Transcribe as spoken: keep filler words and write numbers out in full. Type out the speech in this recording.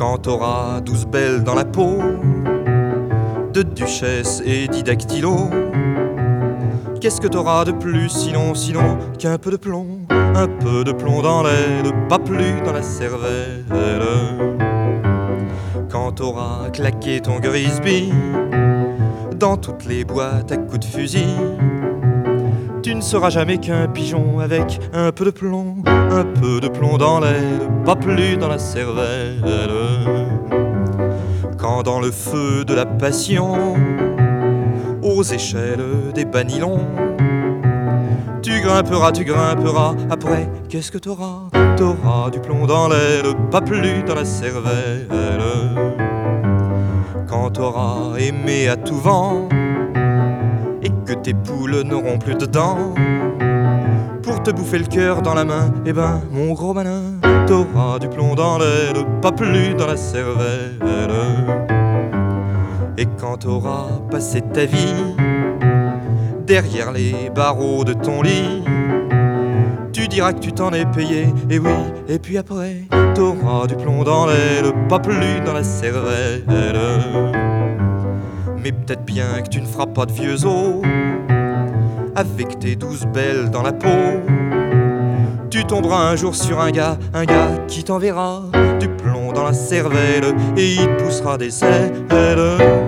Quand t'auras douze belles dans la peau, de duchesse et didactylo, qu'est-ce que t'auras de plus sinon, sinon qu'un peu de plomb, un peu de plomb dans l'aile, pas plus dans la cervelle. Quand t'auras claqué ton Grisby dans toutes les boîtes à coups de fusil, tu ne seras jamais qu'un pigeon avec un peu de plomb, un peu de plomb dans l'aile, pas plus dans la cervelle. Quand dans le feu de la passion, aux échelles des banilons, tu grimperas, tu grimperas, après qu'est-ce que t'auras? T'auras du plomb dans l'aile, pas plus dans la cervelle. Quand t'auras aimé à tout vent et que tes poules n'auront plus de dents pour te bouffer le cœur dans la main, eh ben mon gros malin, t'auras du plomb dans l'aile, pas plus dans la cervelle. Et quand t'auras passé ta vie derrière les barreaux de ton lit, tu diras que tu t'en es payé, et oui, et puis après t'auras du plomb dans l'aile, pas plus dans la cervelle. Mais peut-être bien que tu ne feras pas de vieux os avec tes douze belles dans la peau. Tu tomberas un jour sur un gars, un gars qui t'enverra du plomb dans la cervelle et il te poussera des ailes.